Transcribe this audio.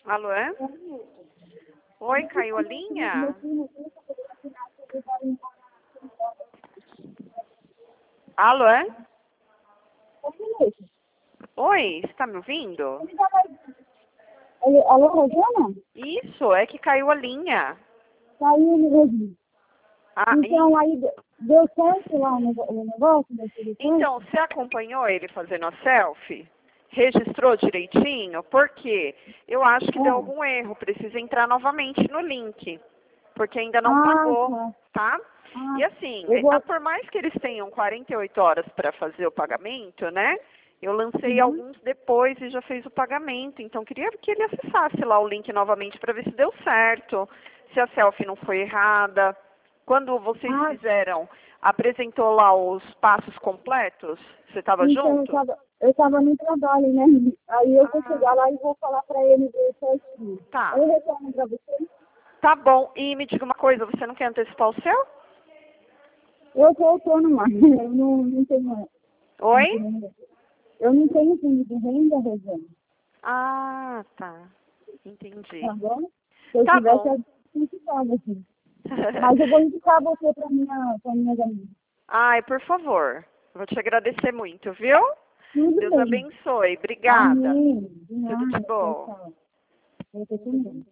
Alô? Oi, caiu a linha? Alô? Oi, você tá me ouvindo? Alô, Rosana? Isso, é que caiu a linha. Saiu mesmo. Ah, Então, aí deu certo lá o negócio da telefone? então, você acompanhou ele fazendo a selfie? Registrou direitinho? Por quê? Eu acho que deu algum erro. Precisa entrar novamente no link. Porque ainda não pagou, tá? E assim, por mais que eles tenham 48 horas para fazer o pagamento, né? Eu lancei alguns depois e já fez o pagamento. Então, queria que ele acessasse lá o link novamente para ver se deu certo, se a selfie não foi errada. Quando vocês fizeram, apresentou lá os passos completos? Você estava junto? Eu estava no trabalho, né? Aí eu vou chegar lá e vou falar para ele ver certinho. Tá. Eu retorno para você. Tá bom. E me diga uma coisa, você não quer antecipar o seu? Eu sou autônoma. Eu não tenho... Oi? Eu não tenho fundo de renda, Rosana. Ah, tá. Entendi. Tá bom? Se eu Tá tivesse, bom. eu precisava, assim. Mas eu vou indicar você para minhas amigas. Ai, por favor. Vou te agradecer muito, viu? Tudo Deus bem. abençoe. Obrigada. Amém. De Tudo de nada. Tchau, bom. tchau. Eu tô te